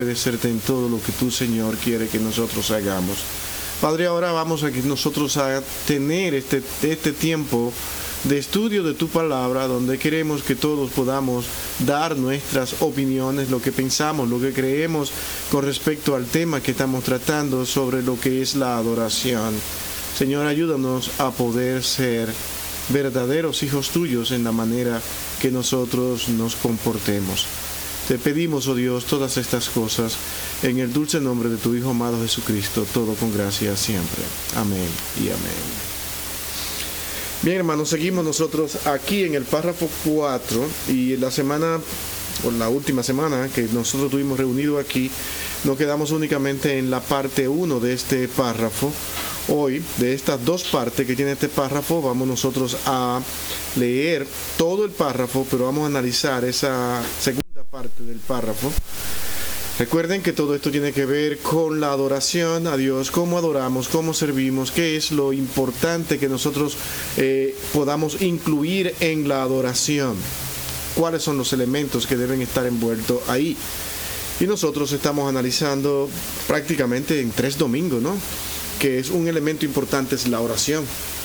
obedecerte en todo lo que tú, Señor, quiere que nosotros hagamos. Padre, ahora vamos a que nosotros a tener este tiempo de estudio de tu palabra, donde queremos que todos podamos dar nuestras opiniones, lo que pensamos, lo que creemos con respecto al tema que estamos tratando sobre lo que es la adoración. Señor, ayúdanos a poder ser verdaderos hijos tuyos en la manera que nosotros nos comportemos. Te pedimos, oh Dios, todas estas cosas en el dulce nombre de tu Hijo amado Jesucristo, todo con gracia siempre. Amén y amén. Bien, hermanos, seguimos nosotros aquí en el párrafo 4 y la semana, o la última semana que nosotros tuvimos reunido aquí, nos quedamos únicamente en la parte 1 de este párrafo. Hoy, de estas dos partes que tiene este párrafo, vamos nosotros a leer todo el párrafo, pero vamos a analizar esa segunda parte del párrafo. Recuerden que todo esto tiene que ver con la adoración a Dios, cómo adoramos, cómo servimos, qué es lo importante que nosotros podamos incluir en la adoración, cuáles son los elementos que deben estar envueltos ahí. Y nosotros estamos analizando prácticamente en 3 domingos, ¿no? Que es un elemento importante, es la oración.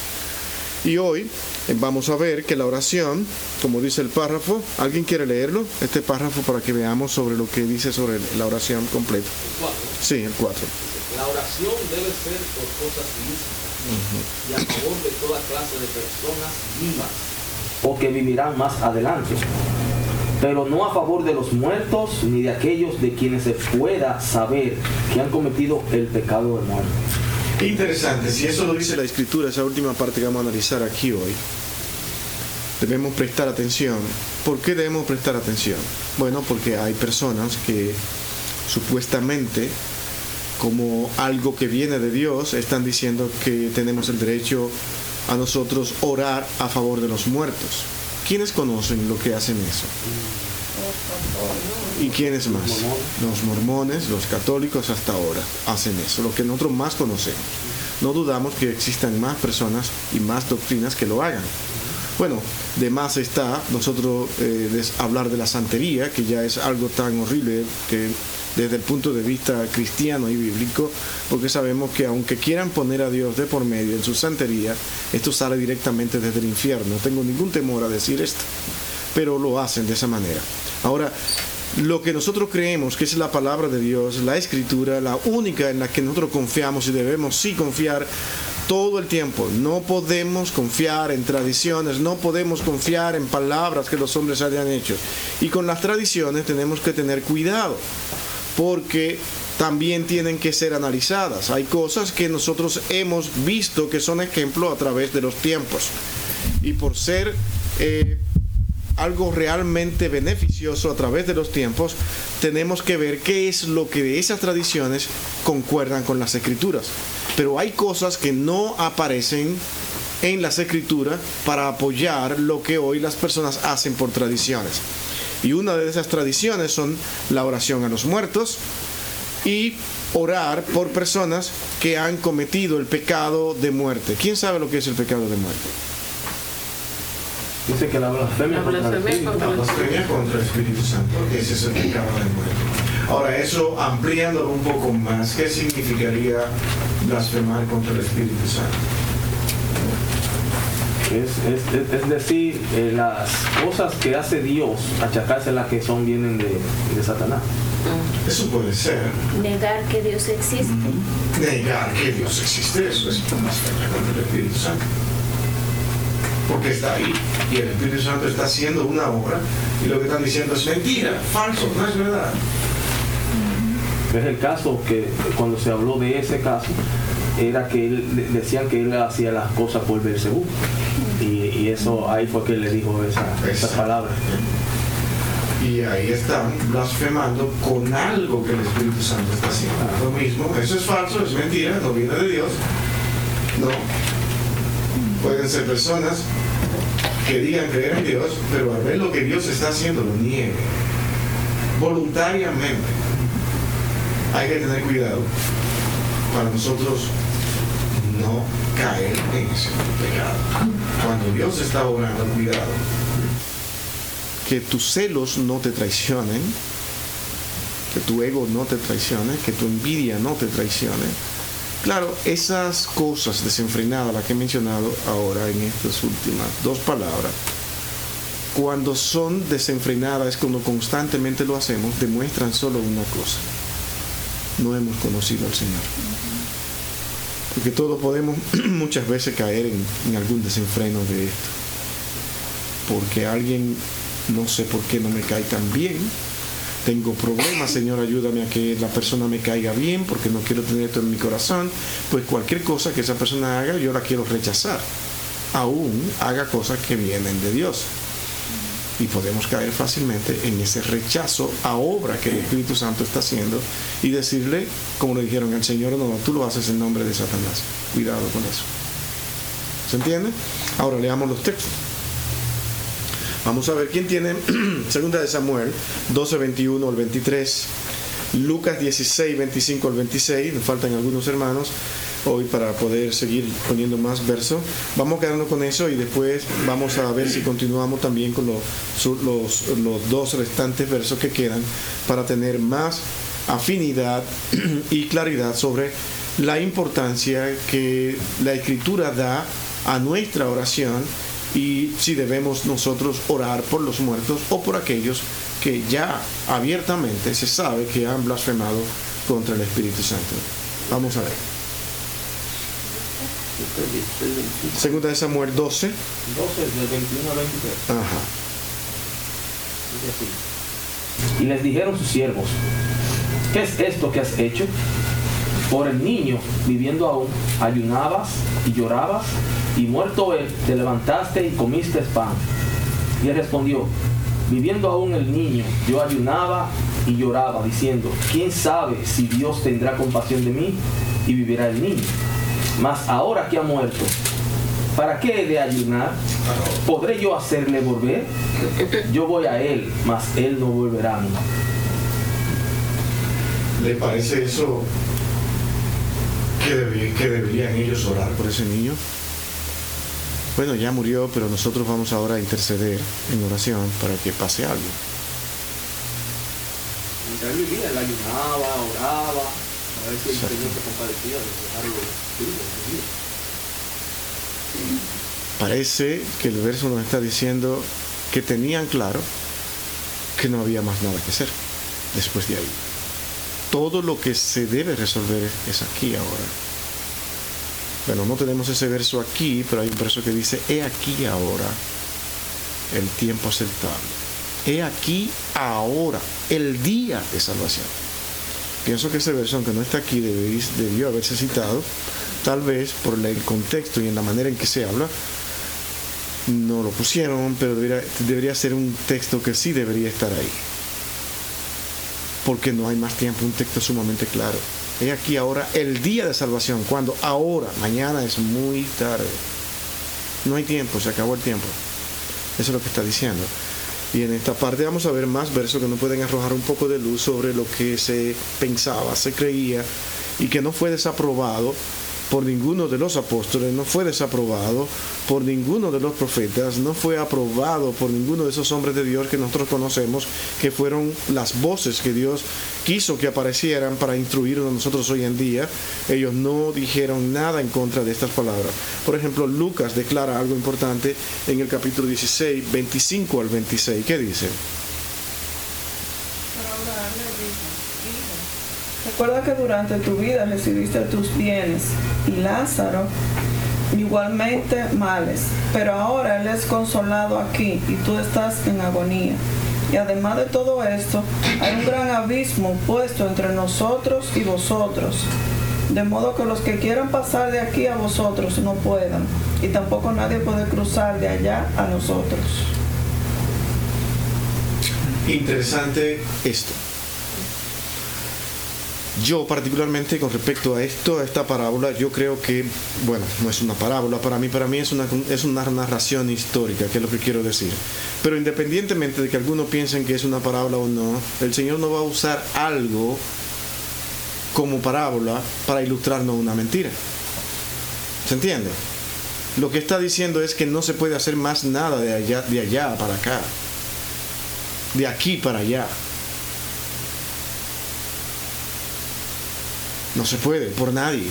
Y hoy vamos a ver que la oración, como dice el párrafo, ¿alguien quiere leerlo? Este párrafo para que veamos sobre lo que dice sobre la oración completa. El 4. Sí, el 4. La oración debe ser por cosas lícitas y a favor de toda clase de personas vivas o que vivirán más adelante, pero no a favor de los muertos ni de aquellos de quienes se pueda saber que han cometido el pecado de muerte. Interesante, si eso lo dice la Escritura, esa última parte que vamos a analizar aquí hoy, debemos prestar atención. ¿Por qué debemos prestar atención? Bueno, porque hay personas que supuestamente, como algo que viene de Dios, están diciendo que tenemos el derecho a nosotros orar a favor de los muertos. ¿Quiénes conocen lo que hacen eso? ¿Y quiénes más? Los mormones, los católicos hasta ahora hacen eso, lo que nosotros más conocemos. No dudamos que existan más personas y más doctrinas que lo hagan. Bueno, de más está nosotros hablar de la santería, que ya es algo tan horrible que desde el punto de vista cristiano y bíblico, porque sabemos que aunque quieran poner a Dios de por medio en su santería, esto sale directamente desde el infierno. No tengo ningún temor a decir esto, pero lo hacen de esa manera. Ahora, lo que nosotros creemos que es la palabra de Dios, la Escritura, la única en la que nosotros confiamos y debemos sí confiar todo el tiempo. No podemos confiar en tradiciones, no podemos confiar en palabras que los hombres hayan hecho. Y con las tradiciones tenemos que tener cuidado, porque también tienen que ser analizadas. Hay cosas que nosotros hemos visto que son ejemplos a través de los tiempos. Y por ser algo realmente beneficioso a través de los tiempos, tenemos que ver qué es lo que de esas tradiciones concuerdan con las Escrituras. Pero hay cosas que no aparecen en las Escrituras para apoyar lo que hoy las personas hacen por tradiciones. Y una de esas tradiciones son la oración a los muertos y orar por personas que han cometido el pecado de muerte. ¿Quién sabe lo que es el pecado de muerte? Dice que la blasfemia contra el Espíritu Santo. Ese es el pecado de muerte. Ahora, eso ampliándolo un poco más, ¿qué significaría blasfemar contra el Espíritu Santo? Es decir, las cosas que hace Dios, achacárselas que vienen de Satanás. Eso puede ser. Negar que Dios existe. Negar que Dios existe, eso es blasfemia contra el Espíritu Santo. Porque está ahí y el Espíritu Santo está haciendo una obra y lo que están diciendo es mentira, falso, no es verdad. Es el caso que cuando se habló de ese caso era que decían que él hacía las cosas por Beelzebú y eso ahí fue que él le dijo esas palabras. Y ahí están blasfemando con algo que el Espíritu Santo está haciendo. Lo mismo, eso es falso, es mentira, no viene de Dios. No. Pueden ser personas que digan creer en Dios, pero al ver lo que Dios está haciendo lo nieguen voluntariamente. Hay que tener cuidado para nosotros no caer en ese pecado. Cuando Dios está obrando, cuidado. Que tus celos no te traicionen que tu ego no te traicione, que tu envidia no te traicione. Claro, esas cosas desenfrenadas, las que he mencionado ahora en estas últimas dos palabras, cuando son desenfrenadas, cuando constantemente lo hacemos, demuestran solo una cosa: no hemos conocido al Señor. Porque todos podemos muchas veces caer en algún desenfreno de esto. Porque alguien, no sé por qué no me cae tan bien, tengo problemas, Señor, ayúdame a que la persona me caiga bien, porque no quiero tener esto en mi corazón. Pues cualquier cosa que esa persona haga, yo la quiero rechazar, aún haga cosas que vienen de Dios. Y podemos caer fácilmente en ese rechazo a obra que el Espíritu Santo está haciendo y decirle, como le dijeron al Señor, no, tú lo haces en nombre de Satanás. Cuidado con eso. ¿Se entiende? Ahora leamos los textos. Vamos a ver quién tiene Segunda de Samuel 12, 21 al 23, Lucas 16, 25 al 26. Nos faltan algunos hermanos hoy para poder seguir poniendo más versos. Vamos quedando con eso y después vamos a ver si continuamos también con los dos restantes versos que quedan para tener más afinidad y claridad sobre la importancia que la Escritura da a nuestra oración y si debemos nosotros orar por los muertos o por aquellos que ya abiertamente se sabe que han blasfemado contra el Espíritu Santo. Vamos a ver. Segunda de Samuel 12. 12 del 21 al 23. Ajá. Y les dijeron sus siervos: ¿qué es esto que has hecho? Por el niño, viviendo aún, ayunabas y llorabas, y muerto él, te levantaste y comiste pan. Y él respondió: viviendo aún el niño, yo ayunaba y lloraba, diciendo: ¿quién sabe si Dios tendrá compasión de mí y vivirá el niño? Mas ahora que ha muerto, ¿para qué he de ayunar? ¿Podré yo hacerle volver? Yo voy a él, mas él no volverá a mí. ¿Le parece eso que deberían ellos orar por ese niño? Bueno, ya murió, pero nosotros vamos ahora a interceder en oración para que pase algo. Mientras él vivía, él ayunaba, oraba, a ver si el Señor se compadecía de dejarlo vivo en su vida. Parece que el verso nos está diciendo que tenían claro que no había más nada que hacer después de ahí. Todo lo que se debe resolver es aquí ahora. Bueno, no tenemos ese verso aquí, pero hay un verso que dice: he aquí ahora el tiempo aceptable. He aquí ahora el día de salvación. Pienso que ese verso, aunque no está aquí, debió haberse citado, tal vez por el contexto y en la manera en que se habla. No lo pusieron, pero debería ser un texto que sí debería estar ahí. Porque no hay más tiempo, un texto sumamente claro. He aquí ahora el día de salvación. Cuando ahora, mañana es muy tarde. No hay tiempo, se acabó el tiempo. Eso es lo que está diciendo. Y en esta parte vamos a ver más versos que nos pueden arrojar un poco de luz sobre lo que se pensaba, se creía, y que no fue desaprobado por ninguno de los apóstoles, no fue desaprobado por ninguno de los profetas, no fue aprobado por ninguno de esos hombres de Dios que nosotros conocemos, que fueron las voces que Dios quiso que aparecieran para instruirnos a nosotros hoy en día. Ellos no dijeron nada en contra de estas palabras. Por ejemplo, Lucas declara algo importante en el capítulo 16, 25 al 26. ¿Qué dice? Recuerda que durante tu vida recibiste tus bienes y Lázaro igualmente males, pero ahora él es consolado aquí y tú estás en agonía. Y además de todo esto, hay un gran abismo puesto entre nosotros y vosotros, de modo que los que quieran pasar de aquí a vosotros no puedan, y tampoco nadie puede cruzar de allá a nosotros. Interesante esto. Yo particularmente con respecto a esta parábola, yo creo que, bueno, no es una parábola, para mí es una narración histórica, que es lo que quiero decir. Pero independientemente de que algunos piensen que es una parábola o no, el Señor no va a usar algo como parábola para ilustrarnos una mentira. ¿Se entiende? Lo que está diciendo es que no se puede hacer más nada de allá para acá, de aquí para allá. No se puede, por nadie.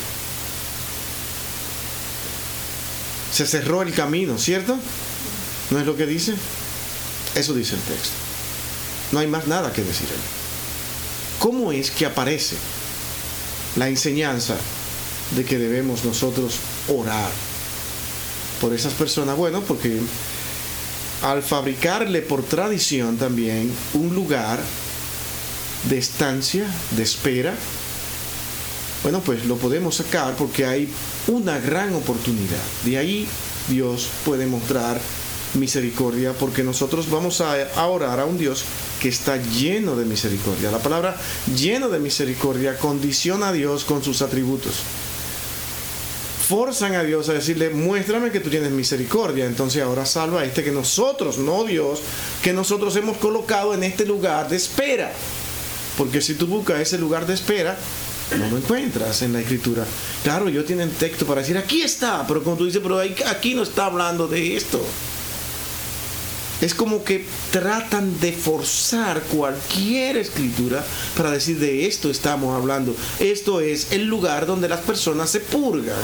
Se cerró el camino, ¿cierto? ¿No es lo que dice? Eso dice el texto. No hay más nada que decir ahí. ¿Cómo es que aparece la enseñanza de que debemos nosotros orar por esas personas? Bueno, porque al fabricarle por tradición también un lugar de estancia, de espera, bueno, pues lo podemos sacar porque hay una gran oportunidad. De ahí Dios puede mostrar misericordia, porque nosotros vamos a orar a un Dios que está lleno de misericordia. La palabra lleno de misericordia condiciona a Dios con sus atributos. Forzan a Dios a decirle, muéstrame que tú tienes misericordia. Entonces ahora salva a este que nosotros, no Dios, que nosotros hemos colocado en este lugar de espera. Porque si tú buscas ese lugar de espera, no lo encuentras en la Escritura. Claro, ellos tienen texto para decir, aquí está, pero cuando tú dices, pero aquí no está hablando de esto. Es como que tratan de forzar cualquier escritura para decir, de esto estamos hablando. Esto es el lugar donde las personas se purgan.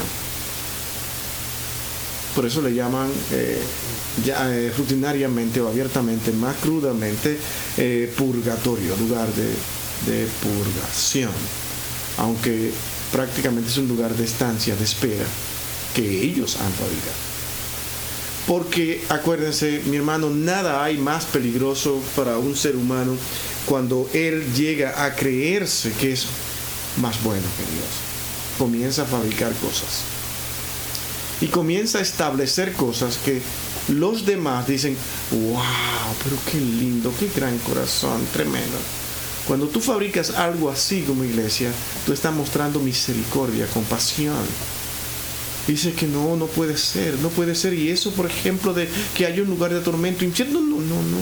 Por eso le llaman rutinariamente o abiertamente, más crudamente, purgatorio, lugar de purgación. Aunque prácticamente es un lugar de estancia, de espera, que ellos han fabricado. Porque acuérdense, mi hermano, nada hay más peligroso para un ser humano cuando él llega a creerse que es más bueno que Dios. Comienza a fabricar cosas. Y comienza a establecer cosas que los demás dicen, wow, pero qué lindo, qué gran corazón, tremendo. Cuando tú fabricas algo así como iglesia, tú estás mostrando misericordia, compasión. Dice que no puede ser. Y eso, por ejemplo, de que hay un lugar de tormento, infierno, no.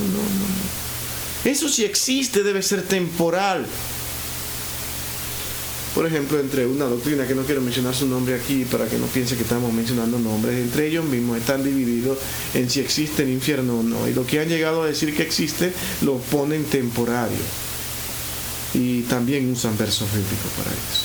Eso sí existe, debe ser temporal. Por ejemplo, entre una doctrina que no quiero mencionar su nombre aquí para que no piense que estamos mencionando nombres, entre ellos mismos están divididos en si existe el infierno o no. Y lo que han llegado a decir que existe, lo ponen temporario. Y también usan versos bíblicos para eso.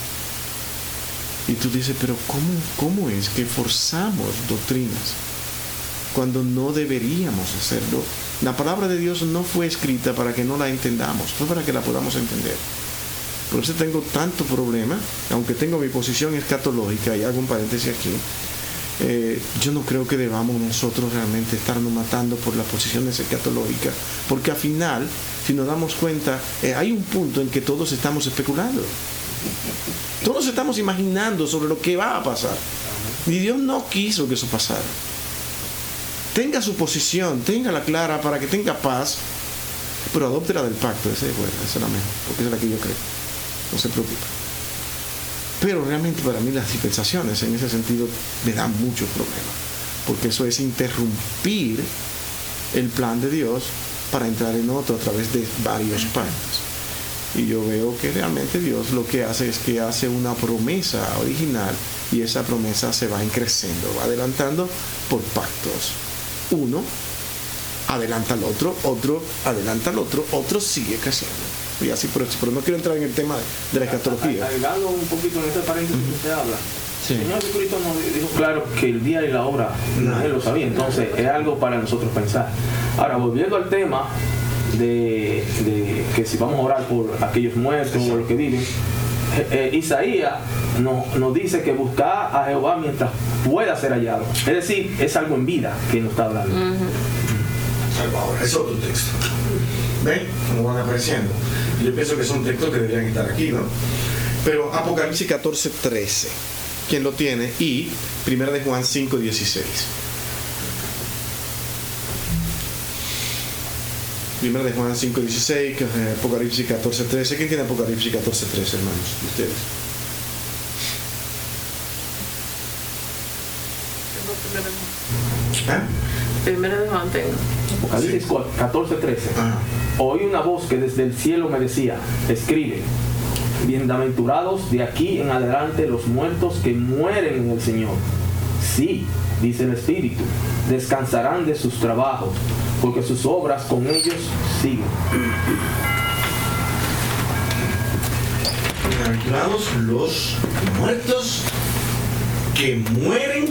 Y tú dices, pero ¿cómo es que forzamos doctrinas cuando no deberíamos hacerlo? La palabra de Dios no fue escrita para que no la entendamos, fue para que la podamos entender. Por eso tengo tanto problema, aunque tengo mi posición escatológica, y hago un paréntesis aquí, yo no creo que debamos nosotros realmente estarnos matando por las posiciones escatológicas, porque al final, si nos damos cuenta, hay un punto en que todos estamos especulando. Todos estamos imaginando sobre lo que va a pasar. Y Dios no quiso que eso pasara. Tenga su posición, téngala clara para que tenga paz, pero adopte la del pacto. Esa es la mejor, porque esa es la que yo creo. No se preocupe. Pero realmente para mí las dispensaciones en ese sentido me dan muchos problemas, porque eso es interrumpir el plan de Dios para entrar en otro a través de varios pactos. Y yo veo que realmente Dios lo que hace es que hace una promesa original, y esa promesa se va creciendo, va adelantando por pactos. Uno adelanta al otro, otro adelanta al otro, otro sigue creciendo. Y así por eso, pero no quiero entrar en el tema de la escatología. Agregando un poquito en este paréntesis que usted habla. Sí. El Señor Jesucristo nos dijo claro que el día y la hora Él lo sabía. Entonces es algo para nosotros pensar. Ahora, volviendo al tema de que si vamos a orar por aquellos muertos o los que viven, Isaías nos dice que buscar a Jehová mientras pueda ser hallado. Es decir, es algo en vida que nos está hablando. Salvador, es otro texto. ¿Ven? Como van apareciendo. Yo pienso que son textos que deberían estar aquí, ¿no? Pero Apocalipsis 14:13, ¿quién lo tiene? Y 1 de Juan 5:16. 1 de Juan 5:16, Apocalipsis 14:13. ¿Quién tiene Apocalipsis 14:13, hermanos? Ustedes. Primero de Juan tengo. Apocalipsis 14:13. Oí una voz que desde el cielo me decía, escribe, bienaventurados de aquí en adelante los muertos que mueren en el Señor. Sí, dice el Espíritu, descansarán de sus trabajos, porque sus obras con ellos siguen. Bienaventurados los muertos que mueren.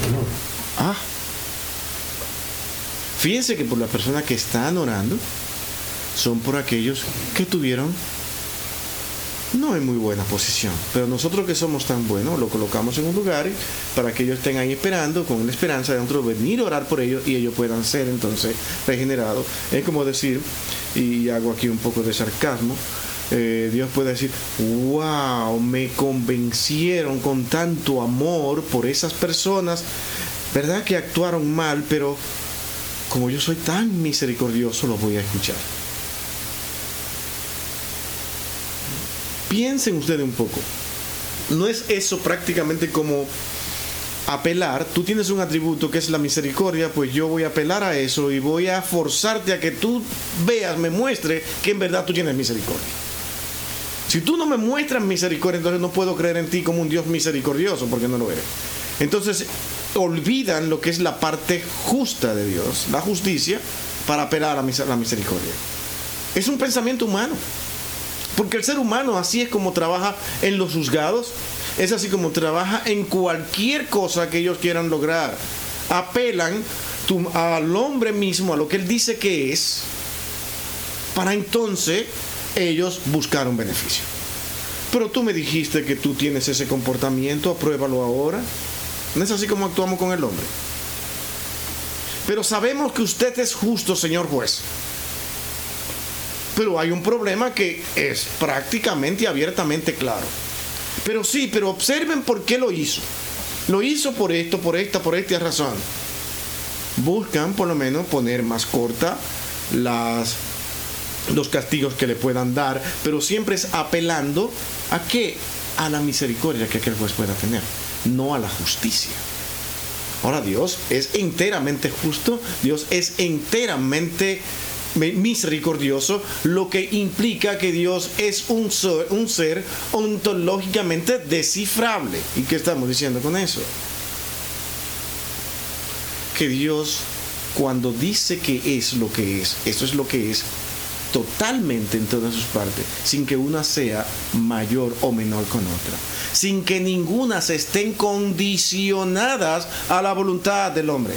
Fíjense que por las personas que están orando son por aquellos que tuvieron no en muy buena posición, pero nosotros que somos tan buenos lo colocamos en un lugar para que ellos estén ahí esperando con la esperanza de nosotros venir a orar por ellos y ellos puedan ser entonces regenerados. Es como decir, y hago aquí un poco de sarcasmo, Dios puede decir: wow, me convencieron con tanto amor por esas personas, verdad que actuaron mal, pero como yo soy tan misericordioso, los voy a escuchar. Piensen ustedes un poco. ¿No es eso prácticamente como apelar? Tú tienes un atributo que es la misericordia, pues yo voy a apelar a eso y voy a forzarte a que tú veas, me muestre que en verdad tú tienes misericordia. Si tú no me muestras misericordia, entonces no puedo creer en ti como un Dios misericordioso, porque no lo eres. Entonces olvidan lo que es la parte justa de Dios, la justicia, para apelar a la misericordia. Es un pensamiento humano. Porque el ser humano así es como trabaja en los juzgados, es así como trabaja en cualquier cosa que ellos quieran lograr. Apelan al hombre mismo, a lo que él dice que es, para entonces ellos buscar un beneficio. Pero tú me dijiste que tú tienes ese comportamiento, apruébalo ahora. No es así como actuamos con el hombre. Pero sabemos que usted es justo, señor juez. Pero hay un problema que es prácticamente y abiertamente claro. Pero observen por qué lo hizo. Lo hizo por esto, por esta razón. Buscan por lo menos poner más corta los castigos que le puedan dar, pero siempre es apelando ¿a qué? A la misericordia que aquel juez pueda tener, no a la justicia. Ahora, Dios es enteramente justo, Dios es enteramente misericordioso, lo que implica que Dios es un ser ontológicamente descifrable. ¿Y qué estamos diciendo con eso? Que Dios, cuando dice que es lo que es, eso es lo que es totalmente en todas sus partes, sin que una sea mayor o menor con otra, sin que ninguna se estén condicionadas a la voluntad del hombre.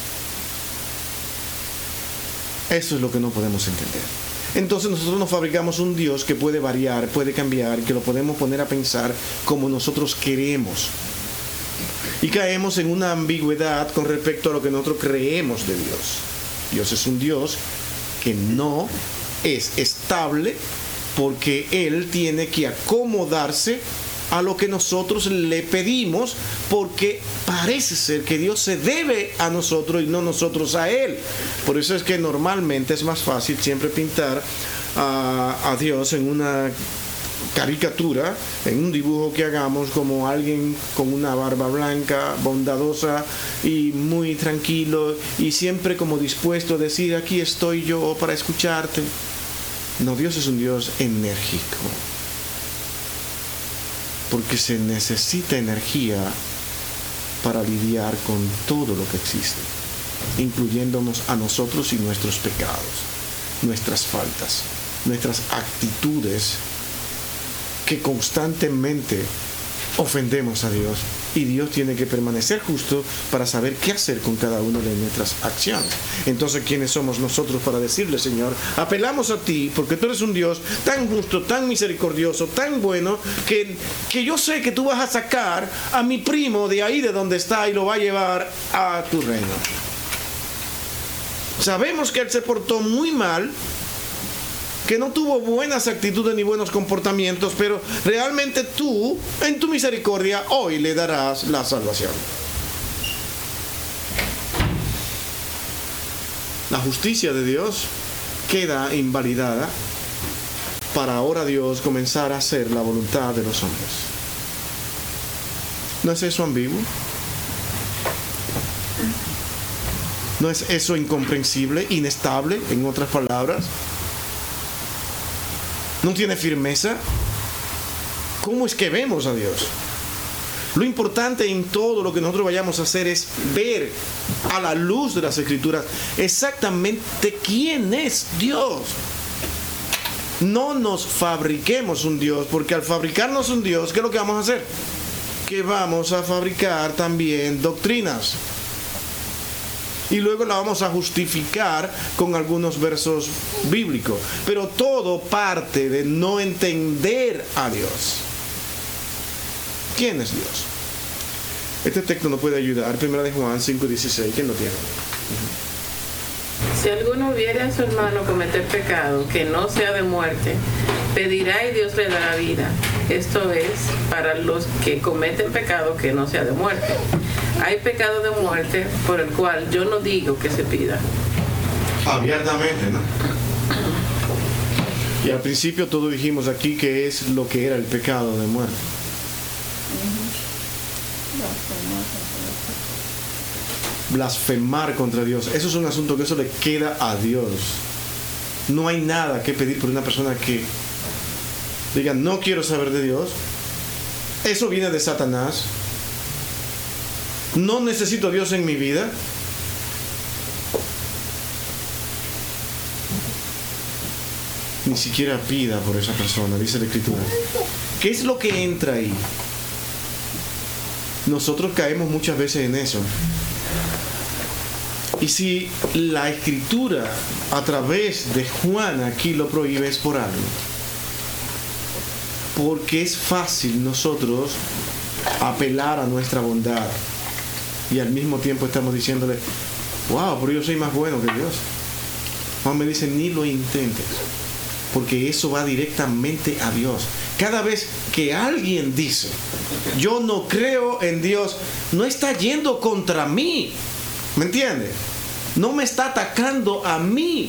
Eso es lo que no podemos entender. Entonces nosotros nos fabricamos un Dios que puede variar, puede cambiar, que lo podemos poner a pensar como nosotros queremos. Y caemos en una ambigüedad con respecto a lo que nosotros creemos de Dios. Dios es un Dios que no es estable porque Él tiene que acomodarse a lo que nosotros le pedimos, porque parece ser que Dios se debe a nosotros y no nosotros a Él. Por eso es que normalmente es más fácil siempre pintar a Dios en una caricatura, en un dibujo que hagamos, como alguien con una barba blanca, bondadosa y muy tranquilo, y siempre como dispuesto a decir: aquí estoy yo para escucharte. No, Dios es un Dios enérgico, porque se necesita energía para lidiar con todo lo que existe, incluyéndonos a nosotros y nuestros pecados, nuestras faltas, nuestras actitudes que constantemente ofendemos a Dios, y Dios tiene que permanecer justo para saber qué hacer con cada una de nuestras acciones. Entonces, ¿quiénes somos nosotros para decirle: Señor, apelamos a ti porque tú eres un Dios tan justo, tan misericordioso, tan bueno, que yo sé que tú vas a sacar a mi primo de ahí de donde está y lo va a llevar a tu reino? Sabemos que él se portó muy mal, que no tuvo buenas actitudes ni buenos comportamientos, pero realmente tú, en tu misericordia, hoy le darás la salvación. La justicia de Dios queda invalidada para ahora Dios comenzar a hacer la voluntad de los hombres. ¿No es eso ambiguo? ¿No es eso incomprensible, inestable, en otras palabras? ¿No tiene firmeza? ¿Cómo es que vemos a Dios? Lo importante en todo lo que nosotros vayamos a hacer es ver a la luz de las Escrituras exactamente quién es Dios. no nos fabriquemos un Dios, porque al fabricarnos un Dios, ¿qué es lo que vamos a hacer? Que vamos a fabricar también doctrinas. Y luego la vamos a justificar con algunos versos bíblicos. Pero todo parte de no entender a Dios. ¿Quién es Dios? Este texto nos puede ayudar. 1 de Juan 5:16. ¿Quién lo tiene? Si alguno viere a su hermano cometer pecado que no sea de muerte, pedirá y Dios le dará vida. Esto es, para los que cometen pecado que no sea de muerte. Hay pecado de muerte por el cual yo no digo que se pida. Abiertamente, ¿no? Y al principio todos dijimos aquí que es lo que era el pecado de muerte. Blasfemar contra Dios. Eso es un asunto que eso le queda a Dios. No hay nada que pedir por una persona que diga no quiero saber de Dios. Eso viene de Satanás. No necesito a Dios en mi vida. Ni siquiera pida por esa persona, dice la Escritura. ¿Qué es lo que entra ahí? Nosotros caemos muchas veces en eso. Y si la Escritura a través de Juan aquí lo prohíbe, es por algo. Porque es fácil nosotros apelar a nuestra bondad y al mismo tiempo estamos diciéndole, wow, pero yo soy más bueno que Dios. Juan me dice, ni lo intentes, porque eso va directamente a Dios. Cada vez que alguien dice, yo no creo en Dios, no está yendo contra mí. ¿Me entiende? No me está atacando a mí.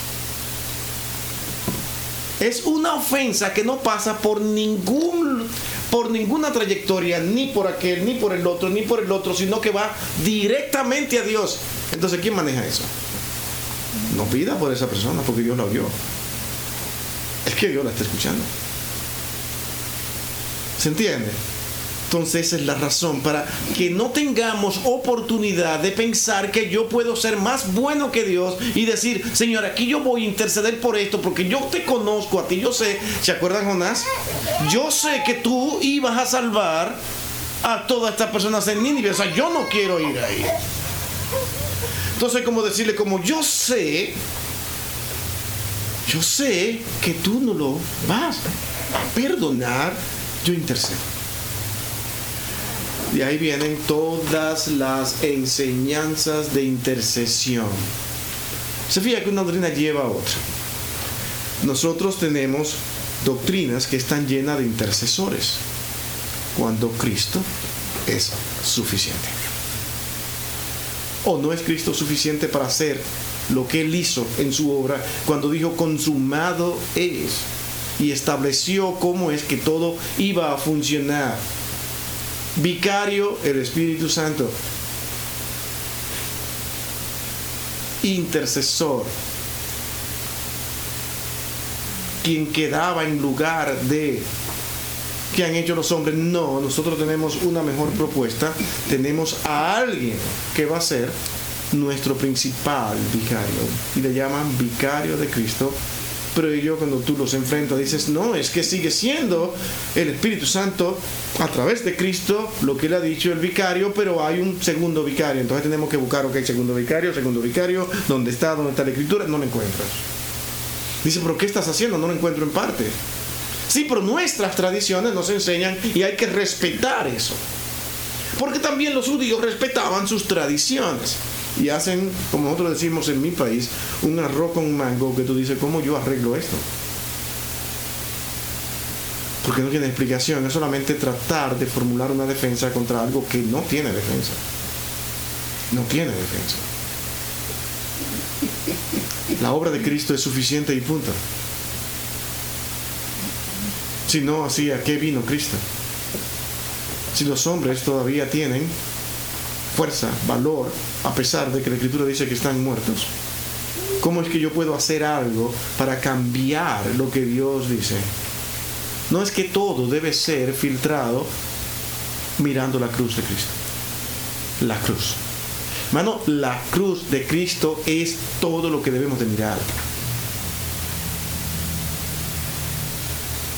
Es una ofensa que no pasa por ninguna trayectoria, ni por aquel, ni por el otro, sino que va directamente a Dios. Entonces, ¿quién maneja eso? No pida por esa persona porque Dios la oyó. Es que Dios la está escuchando. ¿Se entiende? Entonces esa es la razón para que no tengamos oportunidad de pensar que yo puedo ser más bueno que Dios y decir, Señor, aquí yo voy a interceder por esto porque yo te conozco a ti, yo sé. ¿Se acuerdan, Jonás? Yo sé que tú ibas a salvar a todas estas personas en Nínive. O sea, yo no quiero ir ahí. Entonces, como decirle, como yo sé que tú no lo vas a perdonar, yo intercedo. Y ahí vienen todas las enseñanzas de intercesión. Se fija que una doctrina lleva a otra. Nosotros tenemos doctrinas que están llenas de intercesores, cuando Cristo es suficiente. ¿O no es Cristo suficiente para hacer lo que Él hizo en su obra cuando dijo consumado es? Y estableció cómo es que todo iba a funcionar. Vicario, el Espíritu Santo. Intercesor, quien quedaba en lugar de que han hecho los hombres. No, nosotros tenemos una mejor propuesta. Tenemos a alguien que va a ser nuestro principal vicario y le llaman vicario de Cristo. Pero ellos, cuando tú los enfrentas, dices, no, es que sigue siendo el Espíritu Santo a través de Cristo lo que Él ha dicho el vicario, pero hay un segundo vicario. Entonces tenemos que buscar, ok, segundo vicario, ¿dónde está la Escritura? No lo encuentras. Dice, pero ¿qué estás haciendo? No lo encuentro en parte. Sí, pero nuestras tradiciones nos enseñan y hay que respetar eso. Porque también los judíos respetaban sus tradiciones. Y hacen, como nosotros decimos en mi país, un arroz con mango que tú dices, ¿cómo yo arreglo esto? Porque no tiene explicación, es solamente tratar de formular una defensa contra algo que no tiene defensa. No tiene defensa. La obra de Cristo es suficiente y punto. Si no, así, ¿a qué vino Cristo? Si los hombres todavía tienen fuerza, valor, a pesar de que la Escritura dice que están muertos, ¿cómo es que yo puedo hacer algo para cambiar lo que Dios dice? No es que todo debe ser filtrado mirando la cruz de Cristo. La cruz. Hermano, la cruz de Cristo es todo lo que debemos de mirar.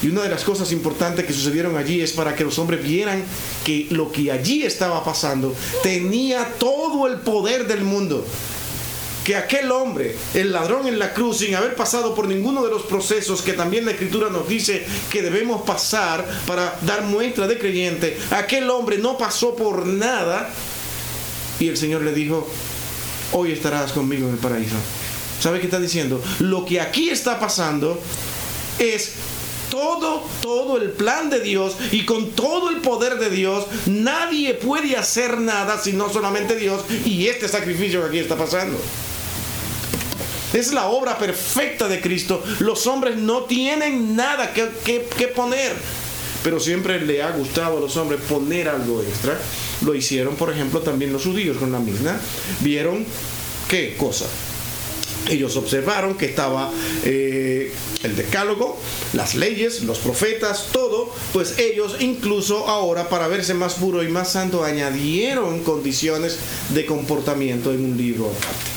Y una de las cosas importantes que sucedieron allí es para que los hombres vieran que lo que allí estaba pasando tenía todo el poder del mundo. Que aquel hombre, el ladrón en la cruz, sin haber pasado por ninguno de los procesos que también la Escritura nos dice que debemos pasar para dar muestra de creyente, aquel hombre no pasó por nada y el Señor le dijo: hoy estarás conmigo en el paraíso. ¿Sabe qué está diciendo? Lo que aquí está pasando es todo el plan de Dios, y con todo el poder de Dios nadie puede hacer nada sino solamente Dios, y este sacrificio que aquí está pasando es la obra perfecta de Cristo. Los hombres no tienen nada que poner, pero siempre le ha gustado a los hombres poner algo extra. Lo hicieron, por ejemplo, también los judíos con la misma. ¿Vieron qué cosa? Ellos observaron que estaba el decálogo, las leyes, los profetas, todo. Pues ellos incluso ahora, para verse más puro y más santo, añadieron condiciones de comportamiento en un libro aparte.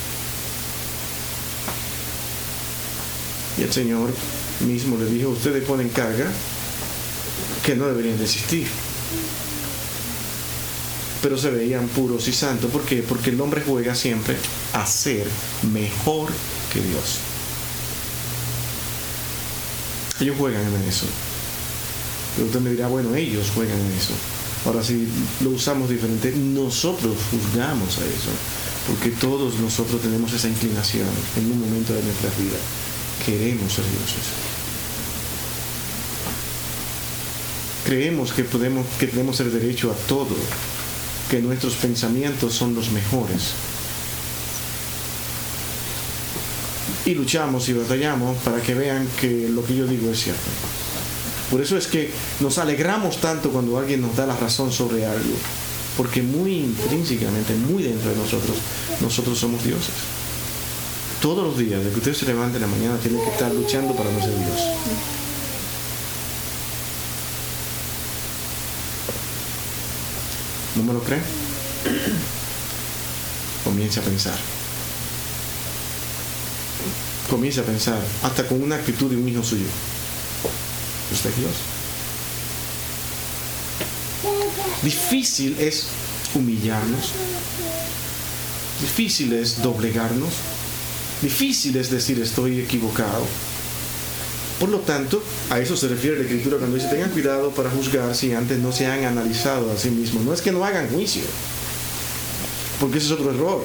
Y el Señor mismo le dijo: ustedes ponen carga que no deberían de existir. Pero se veían puros y santos. ¿Por qué? Porque el hombre juega siempre a ser mejor que Dios. Ellos juegan en eso. Pero usted me dirá: bueno, ellos juegan en eso. Ahora, si lo usamos diferente, nosotros juzgamos a eso. Porque todos nosotros tenemos esa inclinación en un momento de nuestra vida. Queremos ser dioses. Creemos que tenemos el derecho a todo, que nuestros pensamientos son los mejores. Y luchamos y batallamos para que vean que lo que yo digo es cierto. Por eso es que nos alegramos tanto cuando alguien nos da la razón sobre algo, porque muy intrínsecamente, muy dentro de nosotros somos dioses. Todos los días, desde que usted se levante en la mañana, tiene que estar luchando para no ser Dios. ¿No me lo cree? Comience a pensar. Comience a pensar, hasta con una actitud de un hijo suyo. ¿Usted es Dios? Difícil es humillarnos. Difícil es doblegarnos. Difícil es decir: estoy equivocado. Por lo tanto, a eso se refiere la Escritura cuando dice: tengan cuidado para juzgar si antes no se han analizado a sí mismos. No es que no hagan juicio, porque ese es otro error.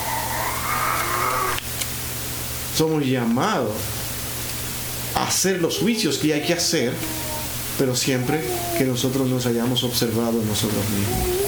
Somos llamados a hacer los juicios que hay que hacer, pero siempre que nosotros nos hayamos observado nosotros mismos.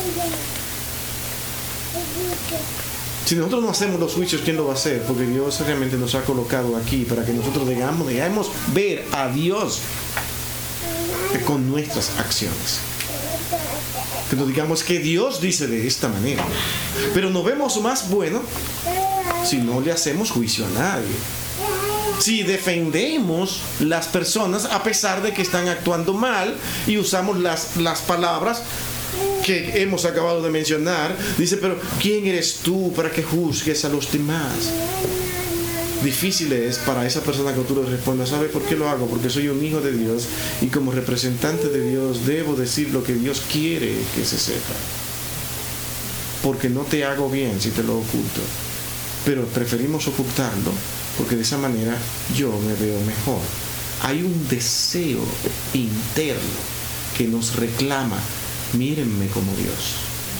Si nosotros no hacemos los juicios, ¿quién lo va a hacer? Porque Dios realmente nos ha colocado aquí para que nosotros dejemos ver a Dios con nuestras acciones. Que nos digamos que Dios dice de esta manera. Pero nos vemos más bueno si no le hacemos juicio a nadie. Si defendemos las personas a pesar de que están actuando mal y usamos las palabras que hemos acabado de mencionar. Dice: pero ¿quién eres tú para que juzgues a los demás? Difícil es para esa persona que tú le respondas: ¿sabe por qué lo hago? Porque soy un hijo de Dios y como representante de Dios debo decir lo que Dios quiere que se sepa. Porque no te hago bien si te lo oculto, pero preferimos ocultarlo porque de esa manera yo me veo mejor. Hay un deseo interno que nos reclama: mírenme como Dios.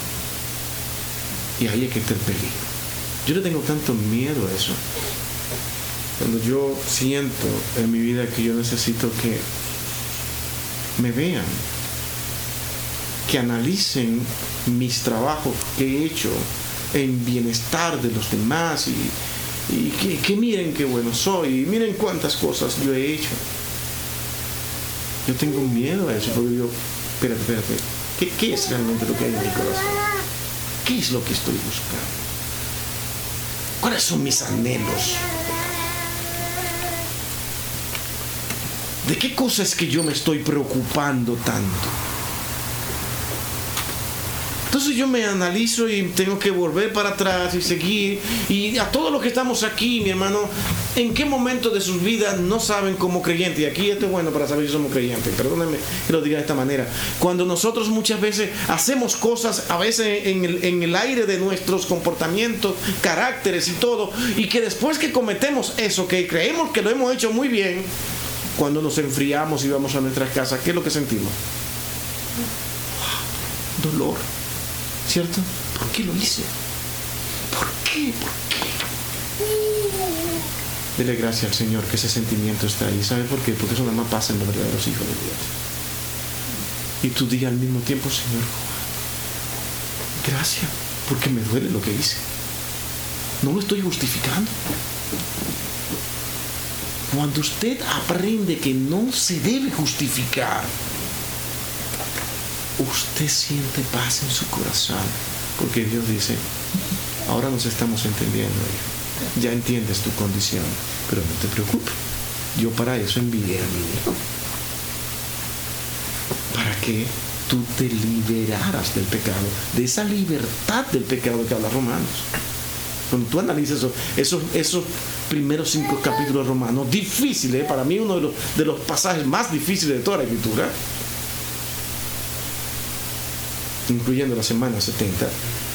Y ahí es que está el peligro. Yo le tengo tanto miedo a eso. Cuando yo siento en mi vida que yo necesito que me vean, que analicen mis trabajos que he hecho en bienestar de los demás y que miren qué bueno soy, y miren cuántas cosas yo he hecho. Yo tengo miedo a eso, porque digo: espérate. ¿Qué es realmente lo que hay en mi corazón? ¿Qué es lo que estoy buscando? ¿Cuáles son mis anhelos? ¿De qué cosa es que yo me estoy preocupando tanto? Entonces yo me analizo y tengo que volver para atrás y seguir. Y a todos los que estamos aquí, mi hermano, ¿en qué momento de sus vidas no saben como creyentes? Y aquí esto es bueno para saber si somos creyentes. Perdónenme que lo diga de esta manera. Cuando nosotros muchas veces hacemos cosas, a veces en el aire de nuestros comportamientos, caracteres y todo, y que después que cometemos eso, que creemos que lo hemos hecho muy bien, cuando nos enfriamos y vamos a nuestras casas, ¿qué es lo que sentimos? Dolor. ¿Cierto? ¿Por qué lo hice? ¿Por qué? Dele gracias al Señor que ese sentimiento está ahí. ¿Sabe por qué? Porque eso nada más pasa en los verdaderos hijos de Dios. Y tú digas al mismo tiempo, Señor, gracias, porque me duele lo que hice. No lo estoy justificando. Cuando usted aprende que no se debe justificar, usted siente paz en su corazón, porque Dios dice, ahora nos estamos entendiendo, hijo. Ya entiendes tu condición, pero no te preocupes, yo para eso envié a mi hijo, para que tú te liberaras del pecado, de esa libertad del pecado que habla Romanos. Cuando tú analizas esos primeros 5 capítulos de Romanos, difíciles, para mí uno de los pasajes más difíciles de toda la Escritura, incluyendo la semana 70,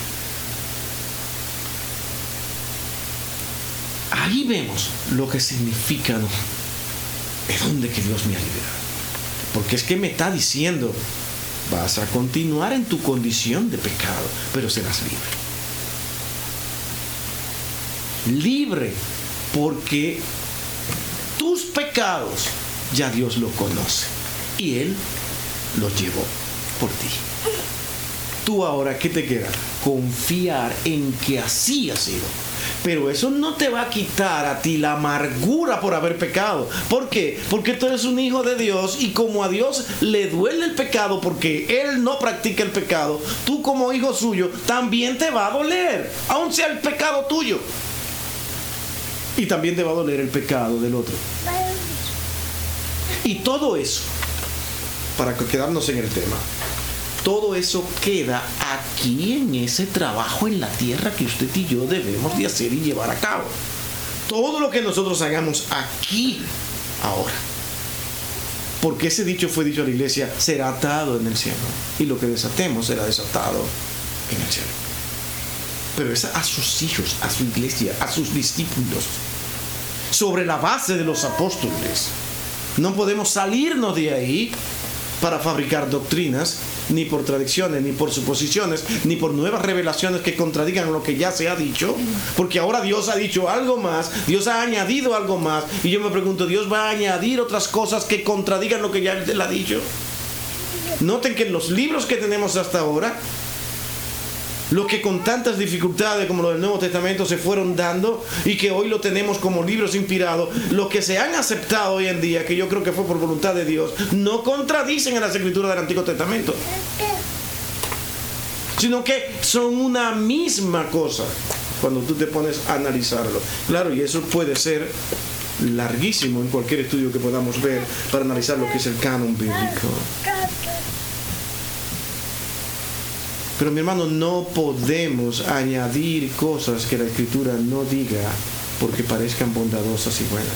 ahí vemos lo que significa, ¿no?, de dónde que Dios me ha liberado. Porque es que me está diciendo, vas a continuar en tu condición de pecado, pero serás libre. Libre, porque tus pecados ya Dios lo conoce y Él los llevó por ti. Tú ahora, ¿qué te queda? Confiar en que así ha sido. Pero eso no te va a quitar a ti la amargura por haber pecado. ¿Por qué? Porque tú eres un hijo de Dios y como a Dios le duele el pecado porque Él no practica el pecado, tú como hijo suyo también te va a doler, aun sea el pecado tuyo. Y también te va a doler el pecado del otro. Y todo eso, para quedarnos en el tema, todo eso queda aquí en ese trabajo en la tierra que usted y yo debemos de hacer y llevar a cabo. Todo lo que nosotros hagamos aquí, ahora. Porque ese dicho fue dicho a la iglesia, será atado en el cielo. Y lo que desatemos será desatado en el cielo. Pero es a sus hijos, a su iglesia, a sus discípulos. Sobre la base de los apóstoles. No podemos salirnos de ahí para fabricar doctrinas, ni por tradiciones, ni por suposiciones, ni por nuevas revelaciones que contradigan lo que ya se ha dicho, porque ahora Dios ha dicho algo más, Dios ha añadido algo más, y yo me pregunto, ¿Dios va a añadir otras cosas que contradigan lo que ya Él ha dicho? Noten que en los libros que tenemos hasta ahora, lo que con tantas dificultades como lo del Nuevo Testamento se fueron dando y que hoy lo tenemos como libros inspirados, lo que se han aceptado hoy en día, que yo creo que fue por voluntad de Dios, no contradicen a las escrituras del Antiguo Testamento, sino que son una misma cosa cuando tú te pones a analizarlo. Claro, y eso puede ser larguísimo en cualquier estudio que podamos ver para analizar lo que es el canon bíblico. Pero mi hermano, no podemos añadir cosas que la Escritura no diga porque parezcan bondadosas y buenas.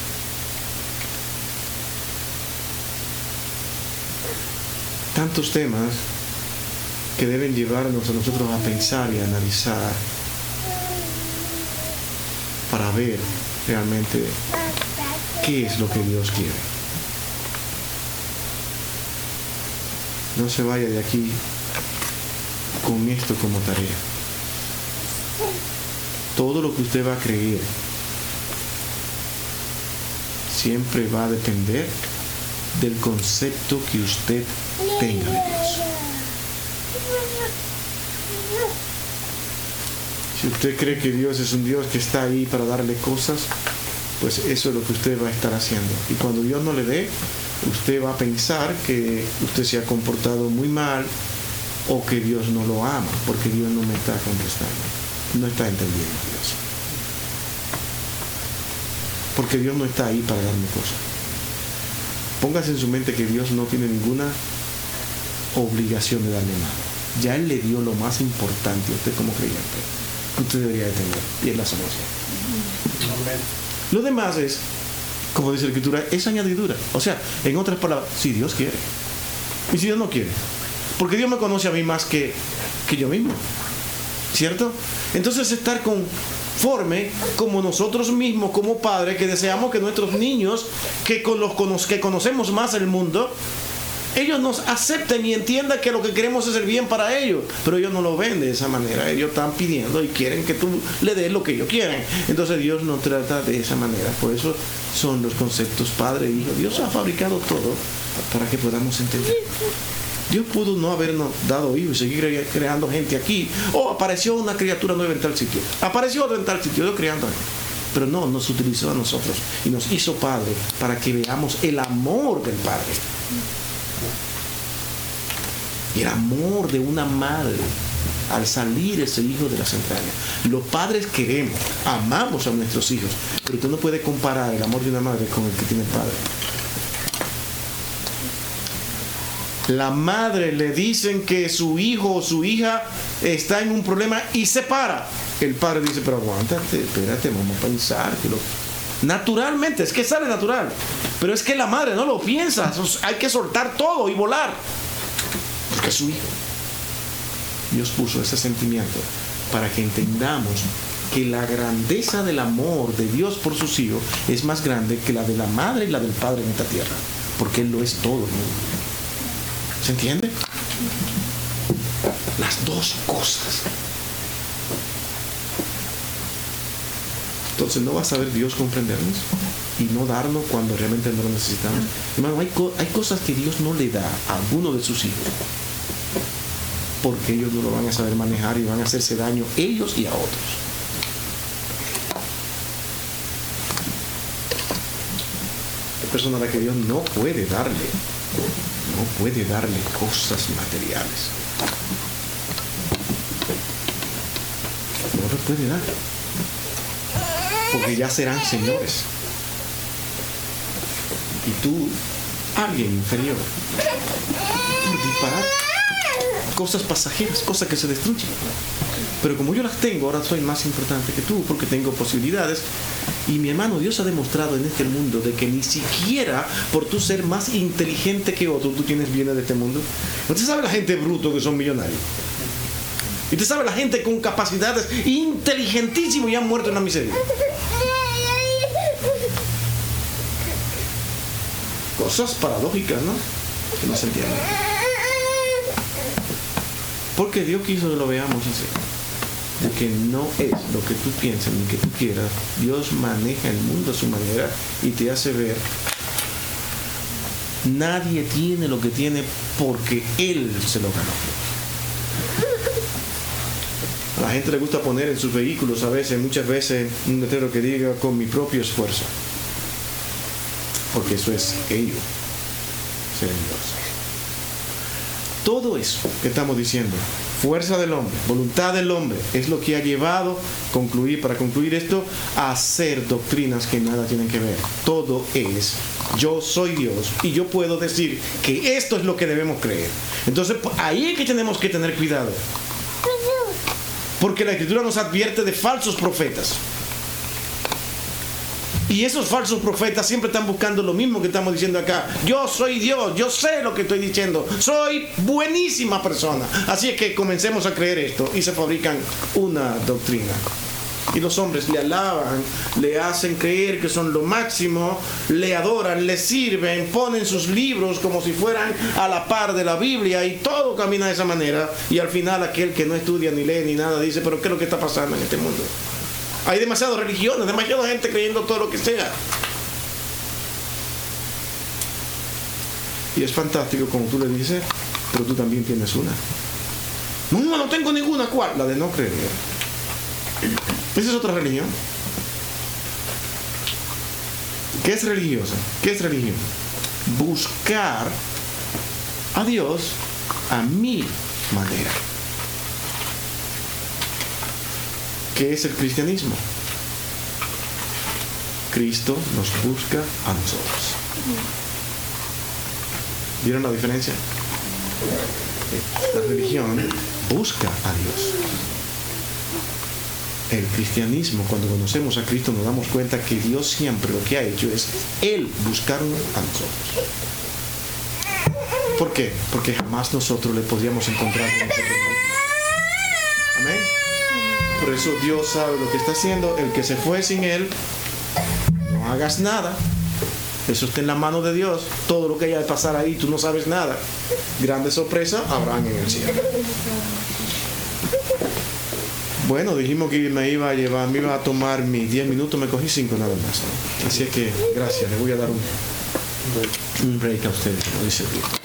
Tantos temas que deben llevarnos a nosotros a pensar y a analizar para ver realmente qué es lo que Dios quiere. No se vaya de aquí con esto como tarea. Todo lo que usted va a creer siempre va a depender del concepto que usted tenga de Dios. Si usted cree que Dios es un Dios que está ahí para darle cosas, pues eso es lo que usted va a estar haciendo. Y cuando Dios no le dé, usted va a pensar que usted se ha comportado muy mal o que Dios no lo ama, porque Dios no me está contestando, no está entendiendo a Dios, porque Dios no está ahí para darme cosas. Póngase en su mente que Dios no tiene ninguna obligación de darle nada. ya Él le dio lo más importante a usted como creyente que usted debería de tener, y es la salvación. Lo demás es, como dice la Escritura, es añadidura. O sea, en otras palabras, si Dios quiere y si Dios no quiere, porque Dios me conoce a mí más que yo mismo, ¿cierto? Entonces estar conforme como nosotros mismos, como padres, que deseamos que nuestros niños, que conocemos más el mundo, ellos nos acepten y entiendan que lo que queremos es el bien para ellos, pero ellos no lo ven de esa manera. Ellos están pidiendo y quieren que tú le des lo que ellos quieren. Entonces Dios no trata de esa manera. Por eso son los conceptos padre e hijo. Dios ha fabricado todo para que podamos entender. Dios pudo no habernos dado hijos y seguir creando gente aquí. Apareció una criatura nueva en tal sitio, apareció otra en tal sitio, Dios creando gente. Pero no, nos utilizó a nosotros y nos hizo padre para que veamos el amor del Padre y el amor de una madre al salir ese hijo de las entrañas. Los padres queremos, amamos a nuestros hijos, pero tú no puedes comparar el amor de una madre con el que tiene el padre. La madre le dicen que su hijo o su hija está en un problema y se para. El padre dice, pero aguántate, espérate, vamos a pensar. Naturalmente, es que sale natural. Pero es que la madre no lo piensa. Hay que soltar todo y volar. Porque es su hijo. Dios puso ese sentimiento para que entendamos que la grandeza del amor de Dios por sus hijos es más grande que la de la madre y la del padre en esta tierra. Porque Él lo es todo, ¿no? ¿Se entiende? Las dos cosas. Entonces no va a saber Dios comprendernos y no darnos cuando realmente no lo necesitamos. Hermano, hay cosas que Dios no le da a alguno de sus hijos porque ellos no lo van a saber manejar y van a hacerse daño ellos y a otros. Hay personas a las que Dios no puede darle cosas materiales. No les puede dar. Porque ya serán señores. Y tú, alguien inferior, por disparar cosas pasajeras, cosas que se destruyen. Pero como yo las tengo, ahora soy más importante que tú, porque tengo posibilidades. Y mi hermano, Dios ha demostrado en este mundo de que ni siquiera por tú ser más inteligente que otro, tú tienes bienes de este mundo. Usted sabe la gente bruto que son millonarios. Y usted sabe la gente con capacidades inteligentísimas y han muerto en la miseria. Cosas paradójicas, ¿no? Que no se entienden. Porque Dios quiso que lo veamos así. De que no es lo que tú piensas ni que tú quieras. Dios maneja el mundo a su manera y te hace ver. Nadie tiene lo que tiene porque Él se lo ganó. A la gente le gusta poner en sus vehículos muchas veces un letrero que diga con mi propio esfuerzo. Porque eso es ello, ser Dios. Todo eso que estamos diciendo, fuerza del hombre, voluntad del hombre, es lo que ha llevado, para concluir esto, a hacer doctrinas que nada tienen que ver. Todo es, yo soy Dios y yo puedo decir que esto es lo que debemos creer. Entonces, ahí es que tenemos que tener cuidado. Porque la Escritura nos advierte de falsos profetas. Y esos falsos profetas siempre están buscando lo mismo que estamos diciendo acá. Yo soy Dios, yo sé lo que estoy diciendo, soy buenísima persona. Así es que comencemos a creer esto y se fabrican una doctrina. Y los hombres le alaban, le hacen creer que son lo máximo, le adoran, le sirven, ponen sus libros como si fueran a la par de la Biblia y todo camina de esa manera. Y al final aquel que no estudia ni lee ni nada dice, pero ¿qué es lo que está pasando en este mundo? Hay demasiadas religiones, demasiada gente creyendo todo lo que sea. Y es fantástico como tú le dices, pero tú también tienes una. No tengo ninguna. ¿Cuál? La de no creer. Esa es otra religión. ¿Qué es religiosa? ¿Qué es religión? Buscar a Dios a mi manera. ¿Qué es el cristianismo? Cristo nos busca a nosotros. ¿Vieron la diferencia? La religión busca a Dios. El cristianismo, cuando conocemos a Cristo, nos damos cuenta que Dios siempre lo que ha hecho es Él buscarnos a nosotros. ¿Por qué? Porque jamás nosotros le podríamos encontrar con nosotros mismos. Amén. Por eso Dios sabe lo que está haciendo. El que se fue sin Él, no hagas nada. Eso está en la mano de Dios. Todo lo que haya de pasar ahí, tú no sabes nada. Grande sorpresa habrán en el cielo. Bueno, dijimos que me iba a tomar mis 10 minutos, me cogí 5 nada más, ¿no? Así es que, gracias, le voy a dar un break a ustedes, como dice Dios.